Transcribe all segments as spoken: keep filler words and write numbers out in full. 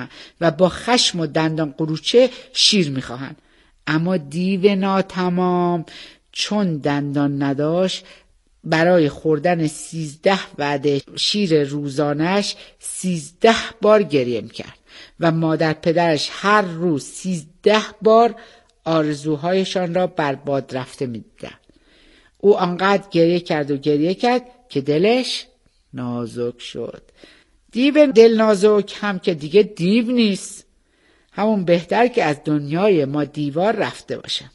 و با خشم و دندان قروچه شیر میخواهند. اما دیو ناتمام چون دندان نداشت برای خوردن سیزده وعده شیر روزانش سیزده بار گریه میکرد و مادر پدرش هر روز سیزده بار آرزوهایشان را برباد رفته میدیدند. او آنقدر گریه کرد و گریه کرد که دلش نازک شد. دیو دل نازک هم که دیگه دیو نیست، همون بهتر که از دنیای ما دیوار رفته باشه.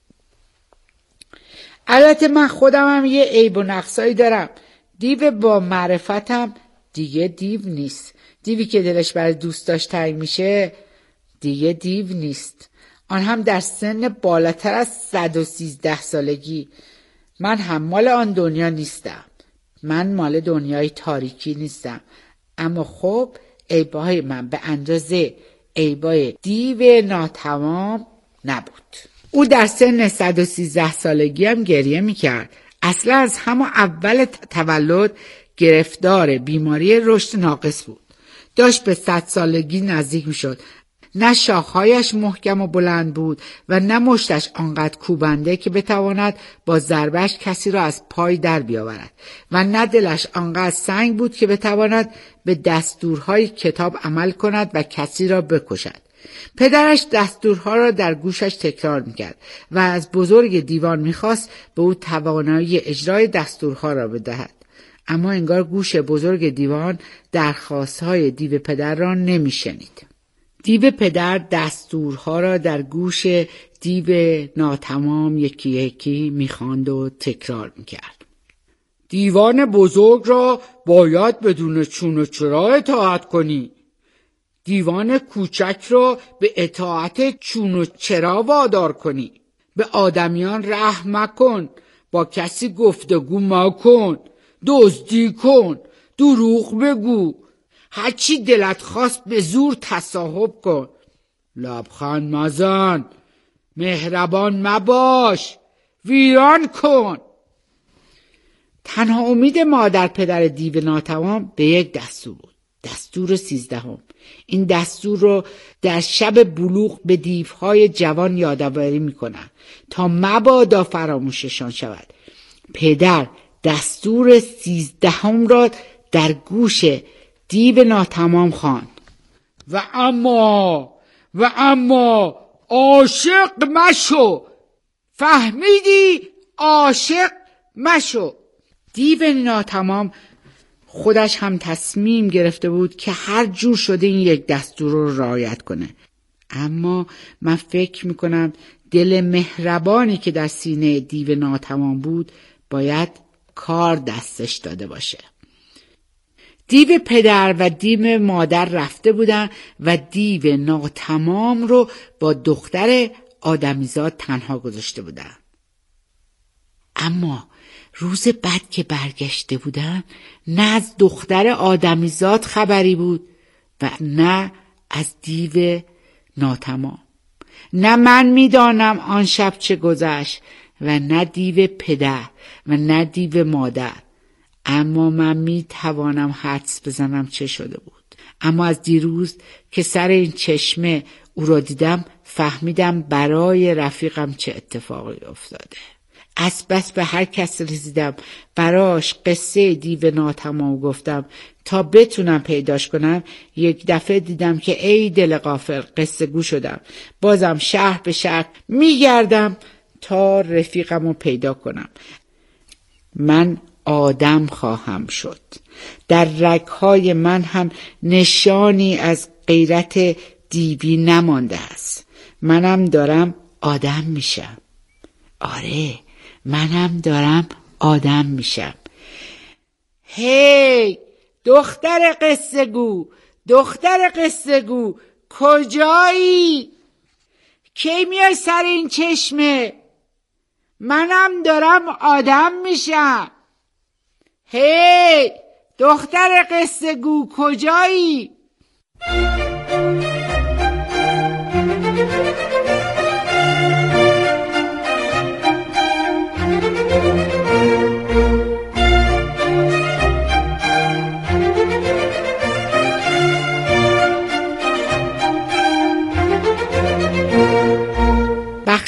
البته من خودم هم یه عیب و نقصایی دارم. دیو با معرفتم دیگه دیو نیست. دیوی که دلش برای دوستاش تنگ میشه دیگه دیو نیست، آن هم در سن بالاتر از صد و سیزده سالگی. من هم مال آن دنیا نیستم، من مال دنیای تاریکی نیستم. اما خب عیبهای من به اندازه عیبای دیو ناتمام نبود. او در سن صد و سیزده سالگی هم گریه میکرد. اصلا از همون اول تولد گرفتار بیماری رشد ناقص بود. داشت به صد سالگی نزدیک میشد. نه شاخهایش محکم و بلند بود و نه مشتش آنقدر کوبنده که بتواند با ضربش کسی را از پای در بیاورد و نه دلش آنقدر سنگ بود که بتواند به دستورهای کتاب عمل کند و کسی را بکشد. پدرش دستورها را در گوشش تکرار میکرد و از بزرگ دیوان میخواست به او توانایی اجرای دستورها را بدهد. اما انگار گوش بزرگ دیوان درخواستهای دیو پدر را نمیشنید. دیو پدر دستورها را در گوش دیو ناتمام یکی یکی میخواند و تکرار میکرد. دیوان بزرگ را باید بدون چون و چرا اطاعت کنی. دیوان کوچک را به اطاعت چون و چرا وادار کنی. به آدمیان رحم مکن، با کسی گفتگو مکن، دزدی کن، دروغ بگو، هرچی دلت خواست به زور تصاحب کن، لبخند مزن، مهربان مباش، ویران کن. تنها امید مادر پدر دیو ناتمام به یک دستور بود، دستور سیزدهم. این دستور رو در شب بلوغ به دیوهای جوان یادآوری میکنن تا مبادا فراموششان شود. پدر دستور سیزدهم را در گوش دیو ناتمام خواند. و اما و اما عاشق مشو، فهمیدی؟ عاشق مشو. دیو ناتمام خودش هم تصمیم گرفته بود که هر جور شده این یک دستور رو رعایت کنه. اما من فکر میکنم دل مهربانی که در سینه دیو ناتمام بود باید کار دستش داده باشه. دیو پدر و دیو مادر رفته بودن و دیو ناتمام رو با دختر آدمیزاد تنها گذاشته بودن. اما روز بعد که برگشته بودن نه از دختر آدمیزاد خبری بود و نه از دیو ناتمام. نه من میدانم آن شب چه گذشت و نه دیو پدر و نه دیو مادر. اما من می توانم حدس بزنم چه شده بود. اما از دیروز که سر این چشمه او را دیدم فهمیدم برای رفیقم چه اتفاقی افتاده. از بس به هر کس رسیدم براش قصه دیو ناتمام گفتم تا بتونم پیداش کنم. یک دفعه دیدم که ای دل غافل قصه گو شدم. بازم شهر به شهر میگردم تا رفیقم رو پیدا کنم. من آدم خواهم شد. در رگهای من هم نشانی از غیرت دیوی نمانده است. منم دارم آدم میشم. آره منم دارم آدم میشم. هی دختر قصه گو، دختر قصه گو، کجایی؟ کی میای سر این چشمه؟ منم دارم آدم میشم. هی دختر قصه گو، کجایی؟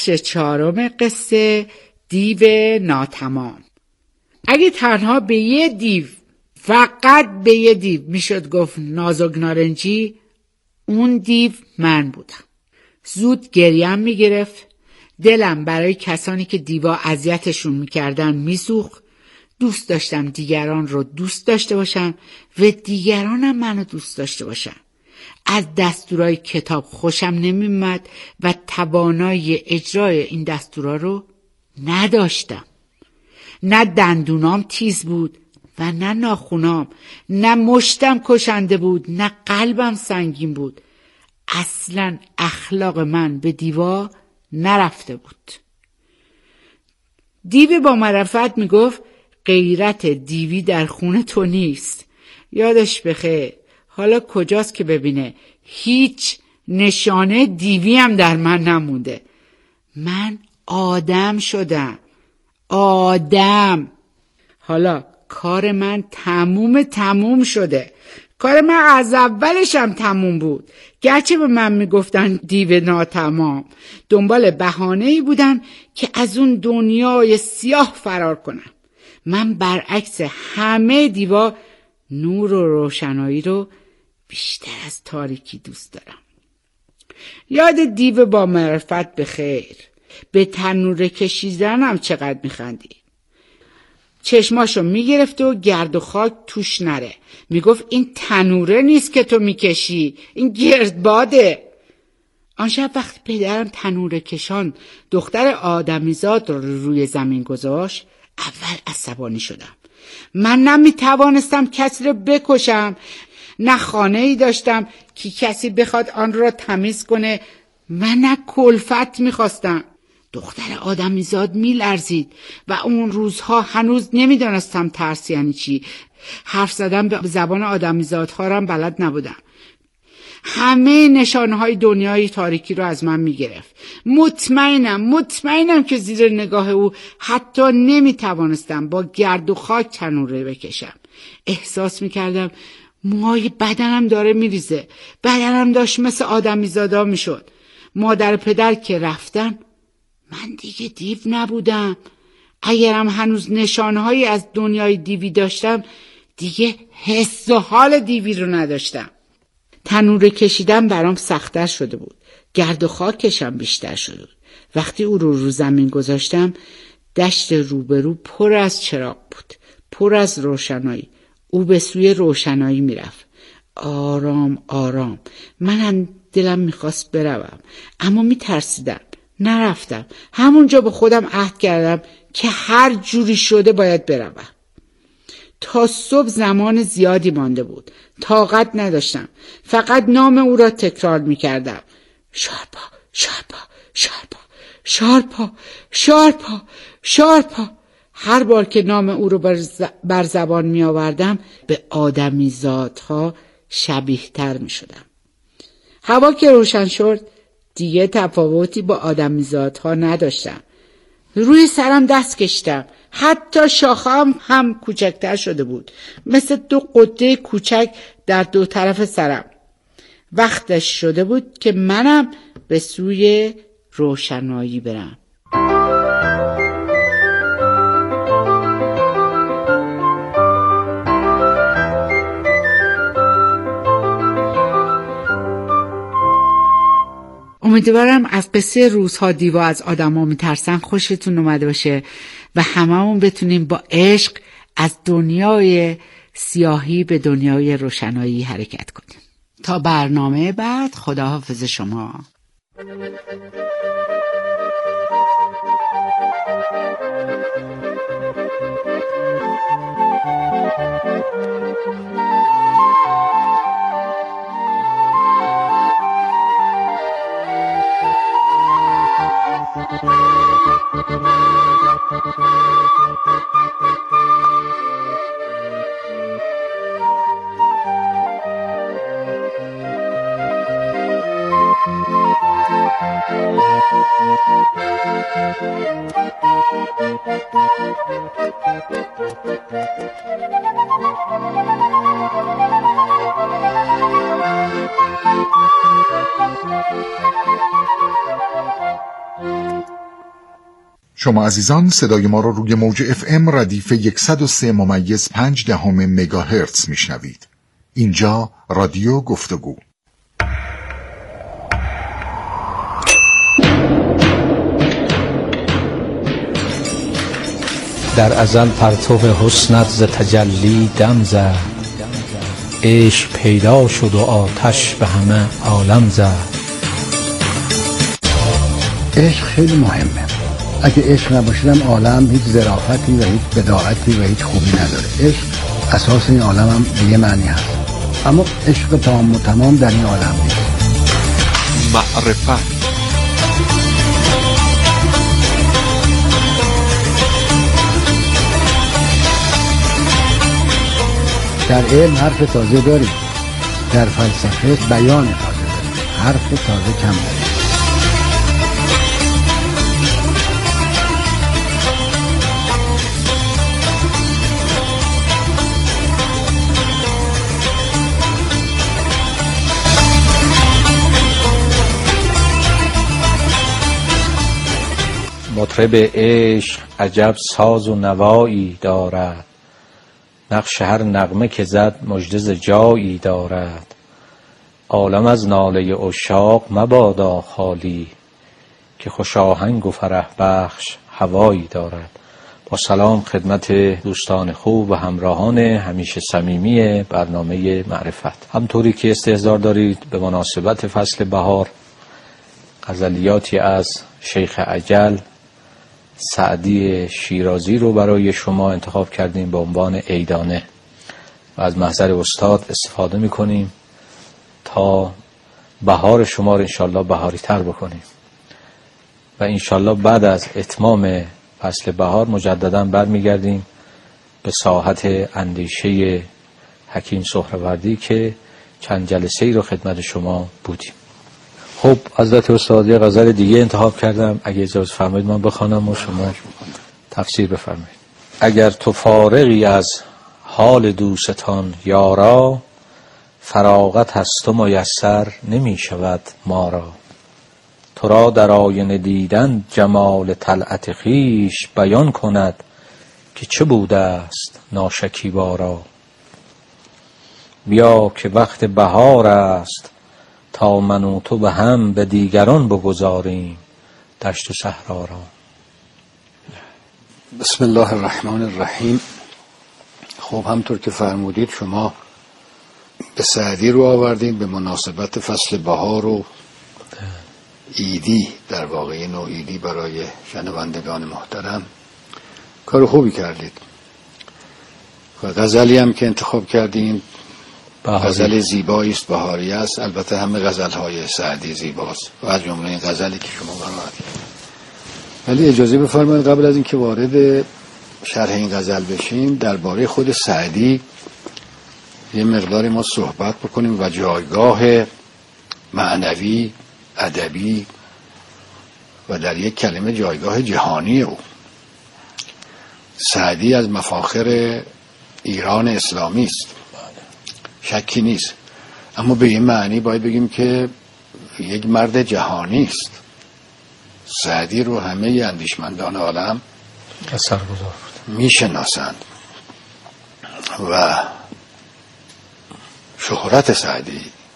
بخش چهارم قصه دیو ناتمام. اگه تنها به یه دیو، فقط به یه دیو میشد گفت نازک نارنجی، اون دیو من بودم. زود گریم میگرفت، دلم برای کسانی که دیوا اذیتشون میکردن میسوخت. دوست داشتم دیگران رو دوست داشته باشم و دیگرانم منو دوست داشته باشم. از دستورای کتاب خوشم نمیومد و توانایی اجرای این دستورا رو نداشتم. نه دندونام تیز بود و نه ناخونام، نه مشتم کشنده بود نه قلبم سنگین بود. اصلا اخلاق من به دیوا نرفته بود. دیو با معرفت میگفت غیرت دیوی در خون تو نیست. یادش بخیر. حالا کجاست که ببینه هیچ نشانه دیوی هم در من نمونده. من آدم شدم. آدم. حالا کار من تموم تموم شده. کار من از اولش هم تموم بود. گرچه به من میگفتن دیو ناتمام، دنبال بهانه‌ای بودم که از اون دنیای سیاه فرار کنم. من برعکس همه دیوا نور و روشنایی رو بیشتر از تاریکی دوست دارم. یاد دیو با معرفت بخیر. به تنور کشیدنم چقدر میخندی. چشماشو میگرفت و گرد و خاک توش نره. میگفت این تنوره نیست که تو میکشی، این گردباده. آن شب وقتی پدرم تنوره کشان دختر آدمیزاد رو روی زمین گذاشت، اول عصبانی شدم. من نمیتوانستم کسی رو بکشم، نه خانه ای داشتم که کسی بخواد آن را تمیز کنه، من نه کلفت میخواستم. دختر آدمیزاد میلرزید و اون روزها هنوز نمیدانستم ترس یعنی چی. حرف زدن به زبان آدمیزادها را بلد نبودم. همه نشانهای دنیای تاریکی رو از من میگرفت. مطمئنم مطمئنم که زیر نگاه او حتی نمیتوانستم با گرد و خاک تنوره بکشم. احساس میکردم موهای بدنم داره میریزه. بدنم داشت مثل آدمیزادا میشد. مادر پدر که رفتن، من دیگه دیو نبودم. اگرم هنوز نشانهایی از دنیای دیوی داشتم، دیگه حس و حال دیوی رو نداشتم. تنوره کشیدن برام سخت‌تر شده بود. گرد و خاکشم بیشتر شده بود. وقتی او رو رو زمین گذاشتم، دشت روبرو پر از چراغ بود، پر از روشنایی. او به سوی روشنایی میرفت. آرام آرام. منم دلم میخواست بروم، اما میترسیدم. نرفتم. همونجا به خودم عهد کردم که هر جوری شده باید بروم. تا صبح زمان زیادی مانده بود. طاقت نداشتم. فقط نام او را تکرار میکردم. شارپا، شارپا، شارپا، شارپا، شارپا، شارپا. هر بار که نام او رو بر زبان می آوردم به آدمی زادها شبیه تر می شدم. هوا که روشن شد دیگه تفاوتی با آدمی زادها نداشتم. روی سرم دست کشیدم. حتی شاخم هم کوچکتر شده بود، مثل دو قده کوچک در دو طرف سرم. وقتش شده بود که منم به سوی روشنایی برم. امیدوارم از قصه روزها دیوا از آدما میترسن خوشتون اومده باشه و هممون بتونیم با عشق از دنیای سیاهی به دنیای روشنایی حرکت کنیم. تا برنامه بعد، خداحافظ شما. شما عزیزان صدای ما را روی موج اف ام ردیف صد و سه ممیز پنج دهم مگاهرتز میشنوید. اینجا رادیو گفتگو. در ازل پرتو حسنت ز تجلی دم زد، عشق پیدا شد و آتش به همه عالم زد. عشق خیلی مهمه. اگه عشق نباشیدم عالم هیچ ظرافتی و هیچ بداعتی و هیچ خوبی نداره. عشق اساس این عالم هم به یه معنی هست، اما عشق تمام و تمام در این عالم نیست. معرفت در علم حرف تازه داریم، در فلسفه بیان تازه داریم، حرف تازه کم داریم. مطرب عشق عجب ساز و نوایی دارد، نقش هر نغمه که زد مژده ز جایی دارد. عالم از ناله عشاق مبادا خالی، که خوش آهنگ و فرح بخش هوایی دارد. با سلام خدمت دوستان خوب و همراهان همیشه صمیمی برنامه معرفت. همطوری که استحضار دارید به مناسبت فصل بهار غزلیاتی از شیخ اجل سعدی شیرازی رو برای شما انتخاب کردیم به عنوان عیدانه و از محضر استاد استفاده میکنیم تا بهار شما رو انشالله بهاری تر بکنیم و انشالله بعد از اتمام فصل بهار مجددا برمیگردیم به ساحت اندیشه حکیم سهروردی که چند جلسه‌ای رو خدمت شما بودیم. خب حضرت استاد یه غزل دیگه انتخاب کردم، اگه اجازه فرمایید من بخوانم و شما تفسیر بفرمایید. اگر تو فارغی از حال دوستان یارا، فراغت هست و میسر نمی شود ما را. تو را در آینه دیدن جمال طلعت خویش، بیان کند که چه بوده است ناشکیبا را. بیا که وقت بهار است تا من و تو به هم به دیگران بگذاریم دشت و صحرا را. بسم الله الرحمن الرحیم. خب همطور که فرمودید شما به سعدی رو آوردید به مناسبت فصل بهار و عیدی، در واقع نوع عیدی برای شنوندگان محترم. کار خوبی کردید و غزلی هم که انتخاب کردین غزل زیبایی است، بهاری است. البته همه غزل‌های سعدی زیباست و از جمله این غزلی که شما برآوردید. ولی اجازه بفرمایید قبل از اینکه وارد شرح این غزل بشیم درباره خود سعدی یه مقداری ما صحبت بکنیم و جایگاه معنوی، ادبی و در یک کلمه جایگاه جهانی او. سعدی از مفاخر ایران اسلامی است، شکی نیست، اما به این معنی باید بگیم که یک مرد جهانی است. سعدی رو همه اندیشمندان عالم اثرگذار بود، میشناسند و شهرت سعدی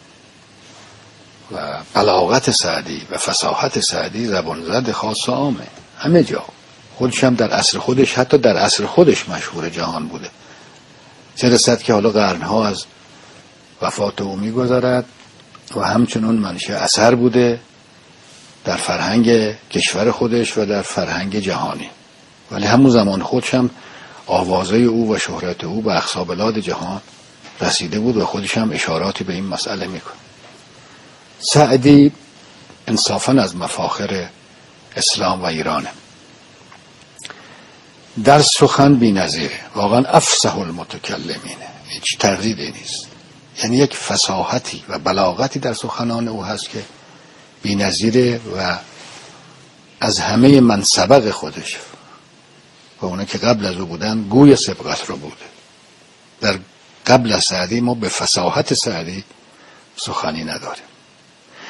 و بلاغت سعدی و فصاحت سعدی زبان زد خاص و عامه، همه جا. خودش هم در عصر خودش، حتی در عصر خودش مشهور جهان بوده، چه رسد که حالا قرنها از وفات او می‌گذرد و همچنان منشأ اثر بوده در فرهنگ کشور خودش و در فرهنگ جهانی. ولی همون زمان خودش هم آوازه او و شهرت او به اقصا بلاد جهان رسیده بود و خودش هم اشاراتی به این مسئله میکنه. سعدی انصافاً از مفاخر اسلام و ایرانه. در سخن بی‌نظیره، واقعا افصح المتکلمینه، هیچ تردیدی نیست. یعنی یک فصاحتی و بلاغتی در سخنان او هست که بی‌نظیره و از همه من سبق خودش و اونا که قبل از او بودن گوی سبقت رو بوده. در قبل از سعدی ما به فصاحت سعدی سخنی نداریم.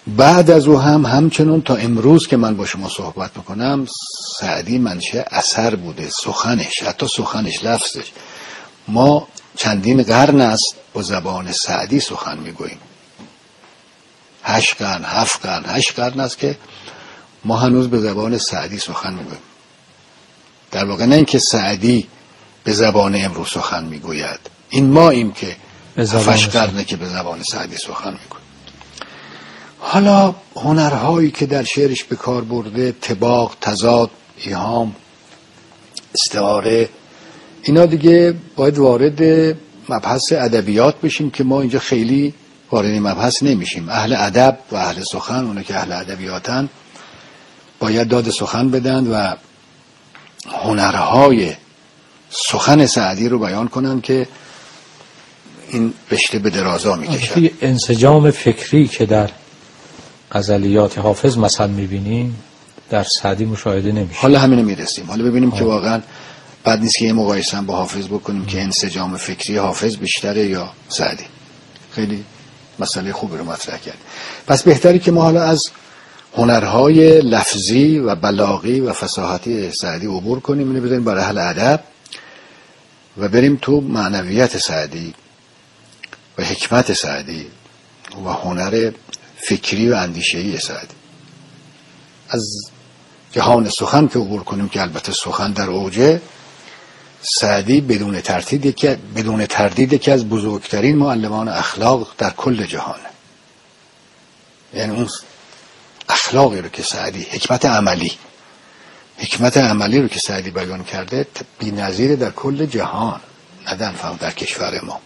بعد از او هم همچنان تا امروز که من با شما صحبت میکنم سعدی منشأ اثر بوده، سخنش، حتی سخنش، لفظش. ما چندین قرن است با زبان سعدی سخن میگوییم، هشت قرن، هفت قرن، هشت قرن است که ما هنوز به زبان سعدی سخن میگوییم. در واقع نه اینکه سعدی به زبان امروز سخن میگوید، این ما ایم که هشت قرنه که به زبان سعدی سخن میگوییم. حالا هنرهایی که در شعرش به کار برده، طباق، تضاد، ایهام، استعاره، اینا دیگه باید وارد مبحث ادبیات بشیم که ما اینجا خیلی وارد مبحث نمیشیم. اهل ادب و اهل سخن، اونا که اهل ادبیاتن، باید داد سخن بدن و هنرهای سخن سعدی رو بیان کنن که این رشته به درازا میکشد. انسجام فکری که در غزلیات حافظ مثلا میبینیم در سعدی مشاهده نمیشه. حالا همینو میرسیم. حالا ببینیم آه. که واقعا بد نیست که یه مقایسه با حافظ بکنیم ام. که انسجام فکری حافظ بیشتره یا سعدی. خیلی مسئله خوبی رو مطرح کرد. پس بهتری که ما حالا از هنرهای لفظی و بلاغی و فصاحتی سعدی عبور کنیم، اینو بذاریم برای اهل ادب و بریم تو معنویت سعدی و حکمت سعدی و هنر فکری و اندیشه‌ای سعدی. از جهان سخن که عبور کنیم که البته سخن در اوجه، سعدی بدون تردید یکی بدون تردید یکی از بزرگترین معلمان اخلاق در کل جهانه. یعنی اون اخلاقی رو که سعدی، حکمت عملی حکمت عملی رو که سعدی بیان کرده بی‌نظیر در کل جهان، نه فقط در کشور ما.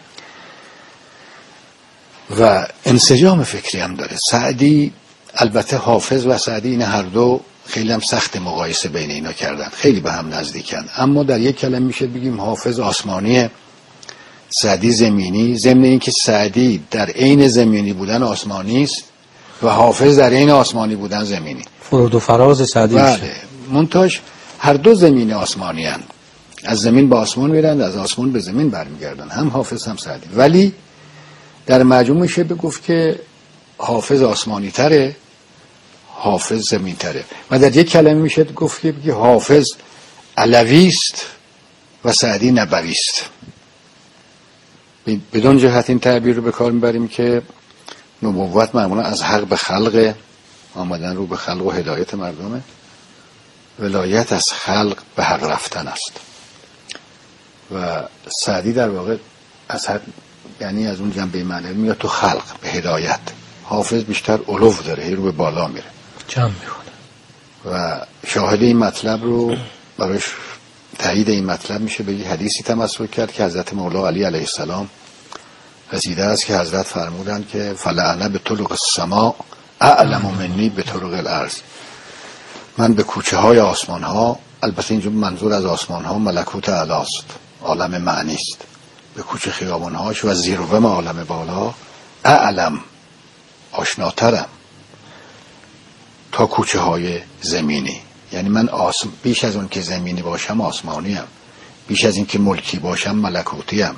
و انسجام فکری هم داره سعدی. البته حافظ و سعدی این هر دو خیلی هم سخت مقایسه بین اینا کردن، خیلی به هم نزدیکن، اما در یک کلمه میشه بگیم حافظ آسمانیه، سعدی زمینی. ضمن این که سعدی در عین زمینی بودن آسمانی است و حافظ در عین آسمانی بودن زمینی. فرود و فراز سعدی میشه. بله، منتاش هر دو زمین آسمانی هن. از زمین به آسمان میرن، از آسمان به زمین برمیگردن، هم حافظ هم سعدی. ولی در مجموع میشه بگفت که حافظ آسمانی تره، حافظ زمین تره. و در یک کلمه میشه گفت که حافظ علوی است و سعدی نبوی است. بدون جهت این تعبیر رو به کار میبریم که نبوت معمولا از حق به خلق، آمدن رو به خلق و هدایت مردمه. ولایت از خلق به حق رفتن است. و سعدی در واقع از حق، یعنی از اون جنبه معنوی میاد تو خلق به هدایت. حافظ بیشتر علو داره، هی رو به بالا میره، جمع میکنه. و شاهد این مطلب رو برایش تایید این مطلب میشه به یه حدیثی تمسک کرد که حضرت مولا علی علیه السلام رسیده است که حضرت فرمودند که فلعنه به طرق السماء اعلم منی به طرق الارض. من به کوچه های آسمان ها، البته اینجا منظور از آسمان ها ملکوت اعلی است، عالم معنی است، به کوچه خیابان هاش و زیروم عالم بالا اعلم، آشناترم تا کوچه های زمینی. یعنی من آسم بیش از اون که زمینی باشم آسمانیم، بیش از این که ملکی باشم ملکوتیم.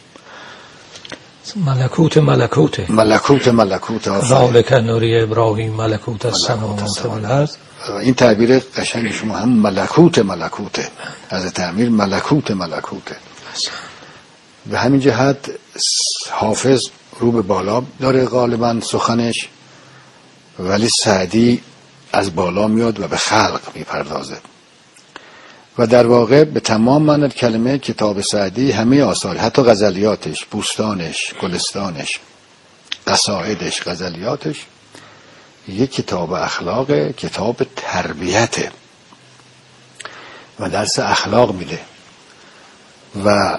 ملکوت ملکوته ملکوت ملکوت ذالک نوری ابراهیم ملکوت السماوات والارض. این تعبیر قشنگ شما هم ملکوت ملکوته، از تعبیر ملکوت ملکوته. به همین جهت حافظ رو به بالا داره غالبا سخنش، ولی سعدی از بالا میاد و به خلق میپردازه. و در واقع به تمام معنی کلمه کتاب سعدی همه آثار، حتی غزلیاتش، بوستانش، گلستانش، قصائدش، غزلیاتش، یک کتاب اخلاق، کتاب تربیته و درس اخلاق میده. و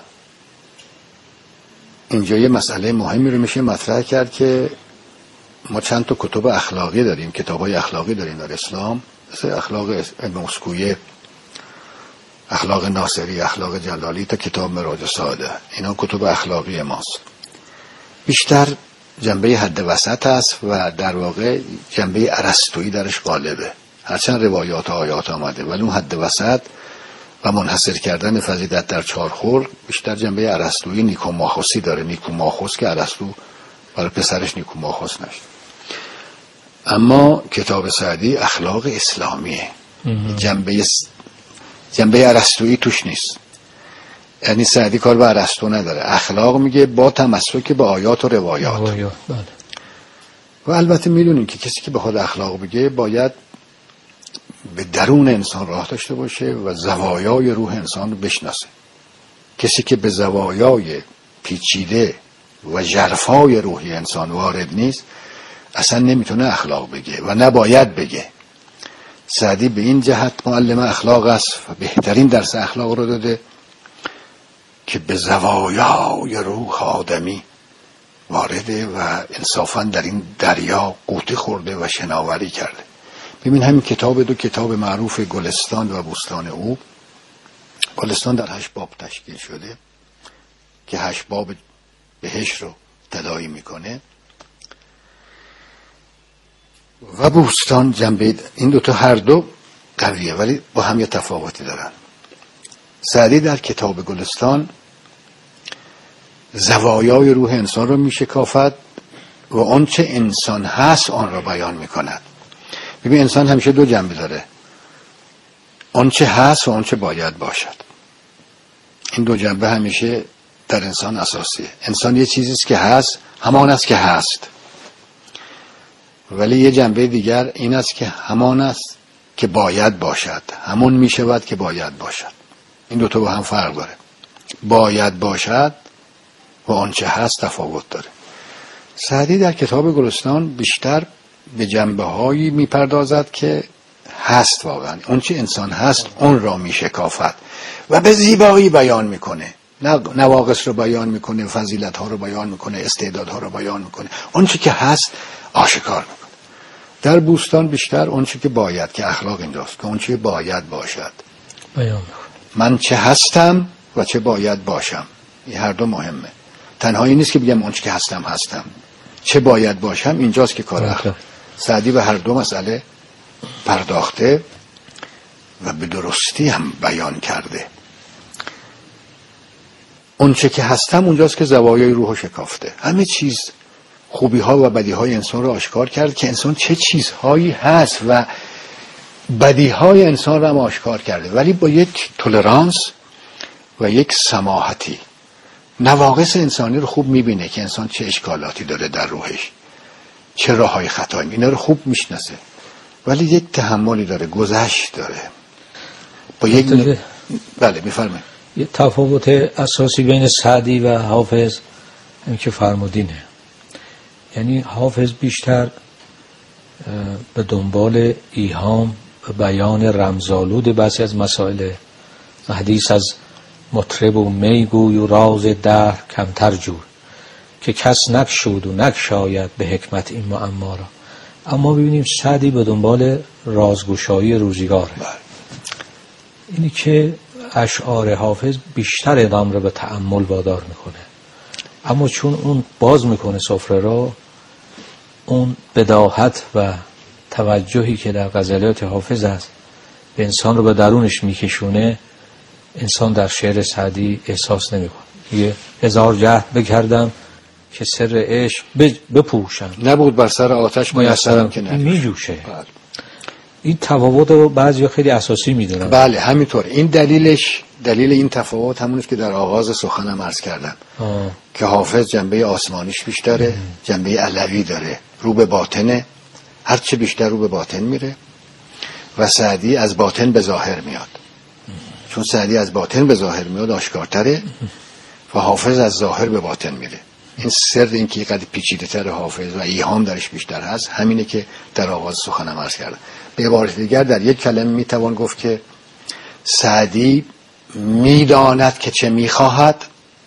اینجا یه مسئله مهمی رو میشه مطرح کرد که ما چند تا کتب اخلاقی داریم، کتاب‌های اخلاقی داریم در اسلام، مثل اخلاق ابن مسکویه، اخلاق ناصری، اخلاق جلالی تا کتاب مراج ساده. اینا کتب اخلاقی ماست. بیشتر جنبه حد وسط است و در واقع جنبه ارسطویی درش غالبه. هرچند روایات و آیات آمده ولی اون حد وسط و منحصر کردن فضیلت در چهار خلق بیشتر جنبه ارسطویی نیکوماخوسی داره. نیکوماخوس که ارسطو برای پسرش نیکوماخوس نشد. اما کتاب سعدی اخلاق اسلامیه، جنبه جنبه ارسطویی توش نیست. یعنی سعدی کار به ارسطو نداره، اخلاق میگه با تمسک به آیات و روایات. بله. و البته میدونیم که کسی که بخواد اخلاق بگه باید به درون انسان راه داشته باشه و زوایای روح انسان رو بشناسه. کسی که به زوایای پیچیده و ژرفای روحی انسان وارد نیست اصلا نمیتونه اخلاق بگه و نباید بگه. سعدی به این جهت معلم اخلاق است و بهترین درس اخلاق رو داده که به زوایای روح آدمی وارده و انصافاً در این دریا غوطه خورده و شناوری کرده. ببین همین کتاب، دو کتاب معروف گلستان و بوستان او، گلستان در هشت باب تشکیل شده که هشت باب بهشت رو تداعی میکنه و بوستان جنبه، این دوتا هر دو قویه ولی با هم یه تفاوتی دارن. سعدی در کتاب گلستان زوایای روح انسان رو میشکافد و آنچه انسان هست آن را بیان میکند. ببین انسان همیشه دو جنبه داره، آنچه هست و آنچه باید باشد. این دو جنبه همیشه در انسان اساسیه. انسان یه چیزیست که هست، همان است که هست، ولی یه جنبه دیگر این است که همان است که باید باشد، همون میشود که باید باشد. این دوتا با هم فرق داره. باید باشد و آنچه هست تفاوت داره. سعدی در کتاب گلستان بیشتر به جنبه هایی میپردازد که هست، واقعا آنچه انسان هست اون را میشکافد و به زیبایی بیان میکنه. نواقص رو بیان میکنه، فضیلت ها رو بیان میکنه، استعداد ها رو بیان میکنه، آنچه که هست آشکار میکنه. در بوستان بیشتر آنچه که باید، که اخلاق اینجاست، که آنچه باید باشد بیان میکنه. من چه هستم و چه باید باشم، این هر دو مهمه. تنهایی نیست که بگم آنچه که هستم هستم، چه باید باشم اینجاست که کار اخلاق. سعدی به هر دو مسئله پرداخته و به درستی هم بیان کرده. اونچه که هستم اونجاست که زوایای روحو شکافته. همه چیز، خوبی ها و بدی های انسان رو آشکار کرد که انسان چه چیزهایی هست و بدی های انسان رو هم آشکار کرده، ولی با یک تولرانس و یک سماحتی. نواقص انسانی رو خوب میبینه که انسان چه اشکالاتی داره در روحش، چه راههای خطایی، اینا رو خوب میشناسه، ولی یک تحملی داره، گذشت داره. با یک ن... بله میفرمایید. یه تفاوت اساسی بین سعدی و حافظ همین که فرمودینه. یعنی حافظ بیشتر به دنبال ایهام و بیان رمزآلود بعضی از مسائل، حدیث از مطرب و میگوی و راز دهر کمتر جوی که کس نکشود و نکشاید به حکمت این معما را. اما ببینیم سعدی به دنبال رازگشایی روزگاره. اینی که اشعار حافظ بیشتر ادام رو به تأمل وادار میکنه، اما چون اون باز میکنه سفره را، اون بداهت و توجهی که در غزلیات حافظ است به انسان رو به درونش میکشونه، انسان در شعر سعدی احساس نمیکنه. یه هزار جهد بکردم که سر عشق بپوشم، نبود بر سر آتش میسرم که نه میجوشه. این تفاوت رو بعضیا خیلی اساسی میدونن. بله همینطور. این دلیلش، دلیل این تفاوت همون است که در آغاز سخنم عرض کردم آه. که حافظ جنبه آسمانیش بیشتره، جنبه علوی داره، رو به باطنه، هر چه بیشتر رو به باطن میره، و سعدی از باطن به ظاهر میاد. چون سعدی از باطن به ظاهر میاد آشکارتره و حافظ از ظاهر به باطن میره. این سر این که قد پیچیده تر حافظ و ایهام درش بیشتر هست همینه که در آغاز سخنم عرض کردم. به عبارت دیگر در یک کلمه میتوان گفت که سعدی میداند که چه میخواهد،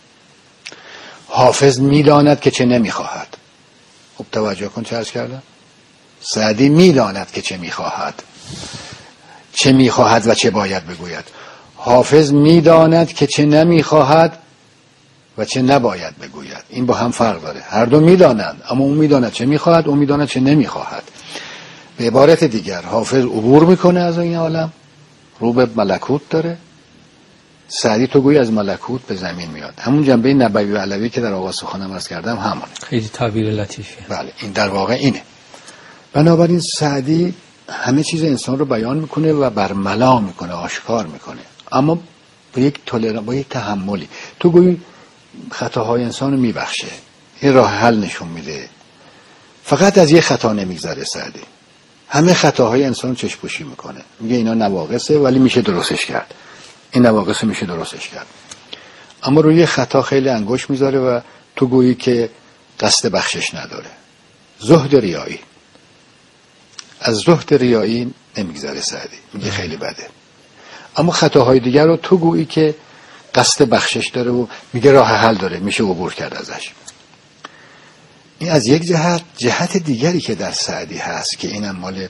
حافظ میداند که چه نمیخواهد. خب توجه کن چه عرض کردم. سعدی میداند که چه میخواهد، چه میخواهد و چه باید بگوید. حافظ میداند که چه نمیخواهد و چه نباید بگوید. این با هم فرق داره. هر دو میدانند، اما اون میداند چه میخواهد، اون میداند چه نمیخواهد. به عبارت دیگر حافظ عبور میکنه از این عالم، رو به ملکوت داره. سعدی تو گویی از ملکوت به زمین میاد. همون جنبه نبوی و علوی که در آغاز سخنم عرض کردم همونه. خیلی تعبیر لطیفیه. بله این در واقع اینه. بنابراین سعدی همه چیز انسان رو بیان میکنه و برملا میکنه، آشکار میکنه، اما با یک تولران، با یک تحملی. تو گویی خطاهای انسان رو میبخشه، یه راه حل نشون میده. فقط از یه خطا نمیگذره سعدی، همه خطاهای انسان چشم‌پوشی میکنه، میگه اینا نواقصه ولی میشه درستش کرد، این نواقص میشه درستش کرد، اما روی خطا خیلی انگشت میذاره و تو گویی که قصد بخشش نداره. زهد ریایی، از زهد ریایی نمیگذره سعدی، میگه خیلی بده، اما خطاهای دیگر رو تو گویی که قصد بخشش داره و میگه راه حل داره، میشه عبور کرد ازش. این از یک جهت. جهت دیگری که در سعدی هست که اینم مال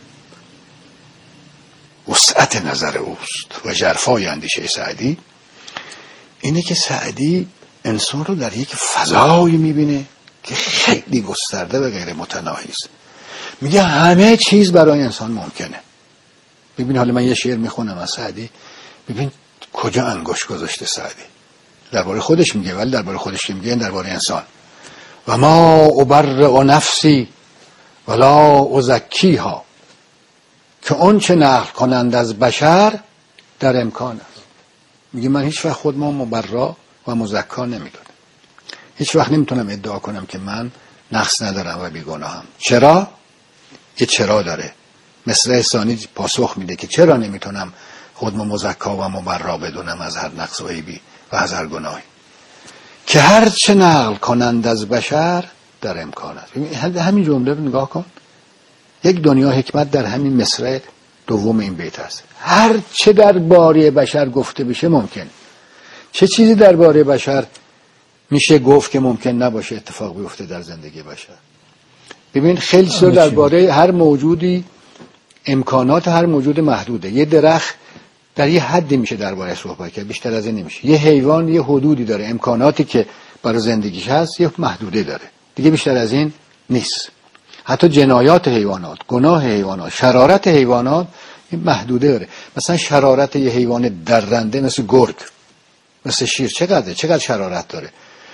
وسعت نظر اوست و ژرفای اندیشه سعدی، اینه که سعدی انسان رو در یک فضایی میبینه که خیلی گسترده و غیر متناهی است. میگه همه چیز برای انسان ممکنه. ببین حالا من یه شعر میخونم از سعدی، ببین کجا انگشت گذاشته سعدی. درباره خودش میگه، ولی درباره خودش که میگه درباره انسان. و ما ابرئ نفسی ولا ازکیها، که اون چه نقل کنند از بشر در امکان است. میگه من هیچ وقت خود ما مبرا و مزکا نمیدونم، هیچ وقت نمیتونم ادعا کنم که من نقص ندارم و بیگناهم. چرا؟ یه چرا داره. مصرع ثانی پاسخ میده که چرا نمیتونم خودم مزکا و مبرا بدونم از هر نقص و عیبی و از هر گناهی، که هر چه نقل کنند از بشر در امکان است. همین جمله رو نگاه کن، یک دنیا حکمت در همین مصرع دوم این بیت است. هر چه درباره بشر گفته بشه ممکن. چه چیزی درباره بشر میشه گفت که ممکن نباشه اتفاق بیفته در زندگی بشر؟ ببین خیلی چیزا درباره هر موجودی، امکانات هر موجود محدوده. یه درخت در یه حدی میشه درباره صحبت کرد، بیشتر از این نمیشه. یه حیوان یه حدودی داره، امکاناتی که برای زندگیش هست یه محدوده داره، دیگه بیشتر از این نیست. حتی جنایات حیوانات، گناه حیوانات، شرارت حیوانات این محدوده داره. مثلا شرارت یه حیوان درنده مثل گرگ، مثل شیر چقدره، چقدر شرارت داره.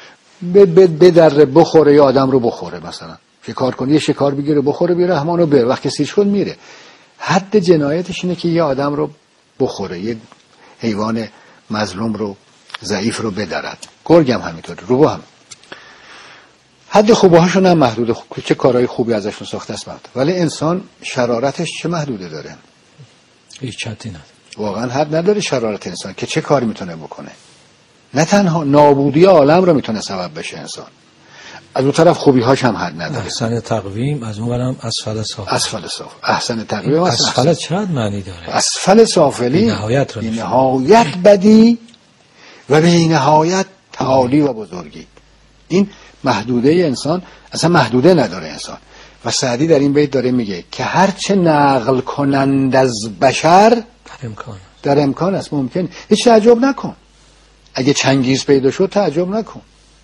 بدره بخوره یا آدم رو بخوره، مثلا شکار کنه، یه شکار بگیره بخوره بی رحمان رو بره، وقتی سیر شد میره. حد جنایتش اینه که یه آدم رو بخوره، یه حیوان مظلوم رو، ضعیف رو بدرد. گرگ هم همینطوره، روباه هم. حد خوبه هاشون هم محدوده، چه کارهای خوبی ازشون ساخته است محدود. ولی انسان شرارتش چه محدوده داره؟ هیچ حدی نداره. واقعا حد نداره شرارت انسان که چه کاری میتونه بکنه. نه تنها نابودی عالم رو میتونه سبب بشه انسان، از اون طرف خوبی هاش هم حد نداره. احسن تقویم، از اون برم اسفل سافل. اسفل سافل. احسن تقویم اسفل چقدر معنی داره؟ اسفل سافلی نهایت رو بی نهایت بدی و بی نهایت تعالی و بزرگی. این محدوده انسان اصلا محدوده نداره انسان. و سعدی در این بیت داره میگه که هرچه نقل کنند از بشر در امکان در امکان است، ممکن. هیچ تعجب نکن اگه چنگیز پیدا شد، تعجب نکن.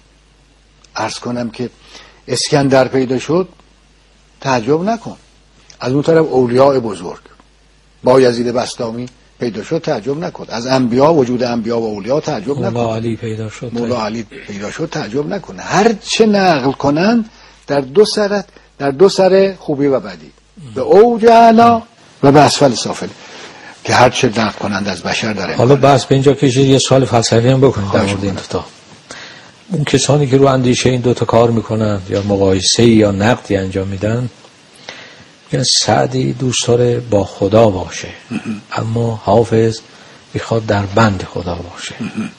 عرض کنم که اسکندر پیدا شد، تعجب نکن. از اون طرف اولیاء بزرگ بایزید بسطامی پیدا شد، تعجب نکن. از انبیا، وجود انبیا و اولیاء تعجب نکن. مولا علی پیدا شد، مولا علی پیدا شد، تعجب نکن. هر چه نقل کنن در دو سرت، در دو سر خوبی و بدی، به اوج اعلا و به اسفل سافل، که هر چه نقل کنند از بشر داره. حالا بس به اینجا کشید یه سوال فلسفی هم بکنید در مورد این دوتا. اون کسانی که رو اندیشه این دوتا کار میکنن یا مقایسه یا نقدی انجام میدن، میگن سعدی دوست داره با خدا باشه اما حافظ میخواد در بند خدا باشه.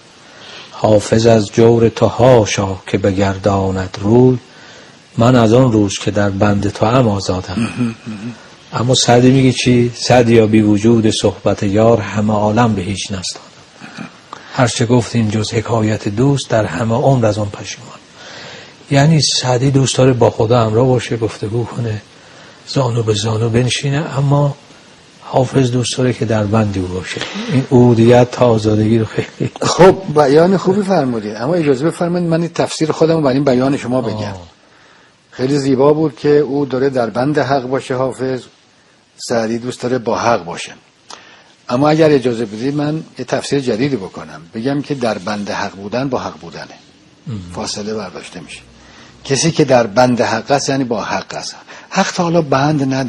حافظ از جور تو هاشا که بگرداند روی، من از آن روز که در بند تو ام آزادم. اما سعدی میگه چی؟ سعدی یا بی وجود صحبت یار همه عالم به هیچ نستانم. هرچه گفتیم جز حکایت دوست در همه عمر از اون پشیمان. یعنی سعدی دوست داره با خدا همراه باشه، گفتگو کنه، زانو به زانو بنشینه، اما حافظ دوست داره که در بندی او باشه. این عبودیت تا آزادگی رو خیلی خب بیان خوبی فرمودید. اما اجازه بفرمایید من تفسیر خودم رو برای این بیان شما بگم. آه. خیلی زیبا بود که او داره در بند حق باشه حافظ، سعدی دوست داره با حق باشه. اما اگر اجازه بدید من یه تفسیر جدیدی بکنم، بگم که در بند حق بودن با حق بودنه، فاصله برداشته میشه. کسی که در بند حق است یعنی با حق است. حق تا حالا بند نداره.